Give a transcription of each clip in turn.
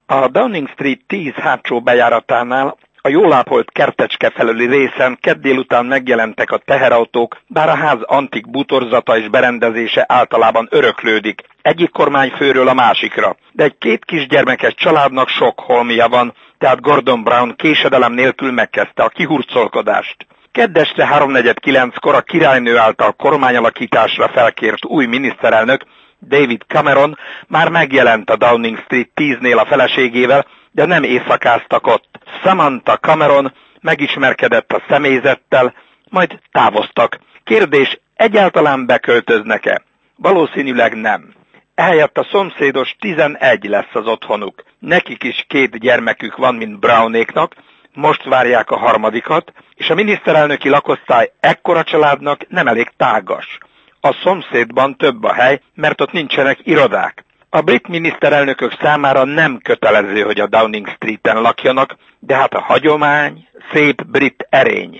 A Downing Street 10 hátsó bejáratánál a jól ápolt kertecske felüli részen kedd délután megjelentek a teherautók, bár a ház antik bútorzata és berendezése általában öröklődik egyik kormányfőről a másikra. De egy két kisgyermekes családnak sok holmija van, tehát Gordon Brown késedelem nélkül megkezdte a kihurcolkodást. Kedd este 8:45-kor a királynő által kormányalakításra felkért új miniszterelnök, David Cameron már megjelent a Downing Street 10-nél a feleségével, de nem éjszakáztak ott. Samantha Cameron megismerkedett a személyzettel, majd távoztak. Kérdés, egyáltalán beköltöznek-e? Valószínűleg nem. Ehelyett a szomszédos 11 lesz az otthonuk. Nekik is 2 gyermekük van, mint Brownéknak, most várják a harmadikat, és a miniszterelnöki lakosztály ekkora családnak nem elég tágas. A szomszédban több a hely, mert ott nincsenek irodák. A brit miniszterelnökök számára nem kötelező, hogy a Downing Streeten lakjanak, de hát a hagyomány, szép brit erény.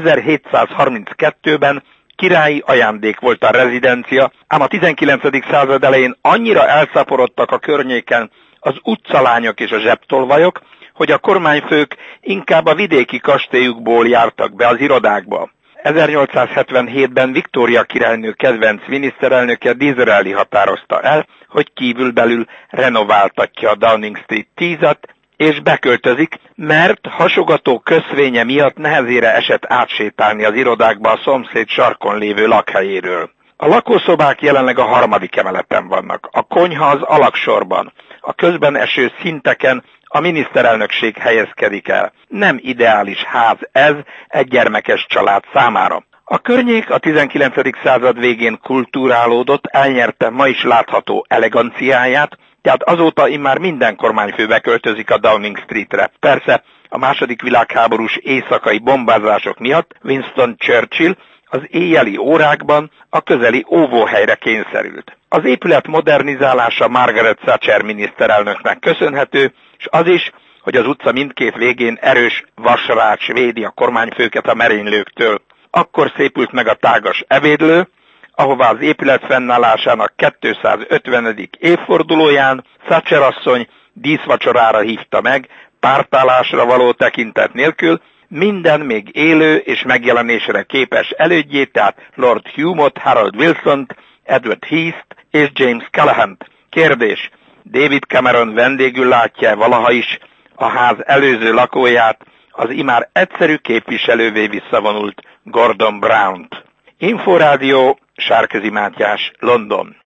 1732-ben királyi ajándék volt a rezidencia, ám a 19. század elején annyira elszaporodtak a környéken az utcalányok és a zsebtolvajok, hogy a kormányfők inkább a vidéki kastélyukból jártak be az irodákba. 1877-ben Victoria királynő kedvenc miniszterelnöke Disraeli határozta el, hogy kívülbelül renováltatja a Downing Street 10-at, és beköltözik, mert hasogató köszvénye miatt nehezére esett átsétálni az irodákba a szomszéd sarkon lévő lakhelyéről. A lakószobák jelenleg a 3. emeleten vannak, a konyha az alagsorban, a közben eső szinteken a miniszterelnökség helyezkedik el. Nem ideális ház ez egy gyermekes család számára. A környék a 19. század végén kulturálódott, elnyerte ma is látható eleganciáját, tehát azóta immár minden kormányfő beköltözik a Downing Streetre. Persze a II. Világháborús éjszakai bombázások miatt Winston Churchill az éjjeli órákban a közeli óvóhelyre kényszerült. Az épület modernizálása Margaret Thatcher miniszterelnöknek köszönhető, és az is, hogy az utca mindkét végén erős vasrács védi a kormányfőket a merénylőktől. Akkor szépült meg a tágas ebédlő, ahová az épület fennállásának 250. évfordulóján Thatcher asszony díszvacsorára hívta meg, pártállásra való tekintet nélkül, minden még élő és megjelenésre képes elődjét, tehát Lord Hume-ot, Harold Wilsont, Edward Heath-t és James Callaghan-t. Kérdés, David Cameron vendégül látja valaha is a ház előző lakóját, az immár egyszerű képviselővé visszavonult Gordon Brownt? Inforádió, Sárközi Mátyás, London.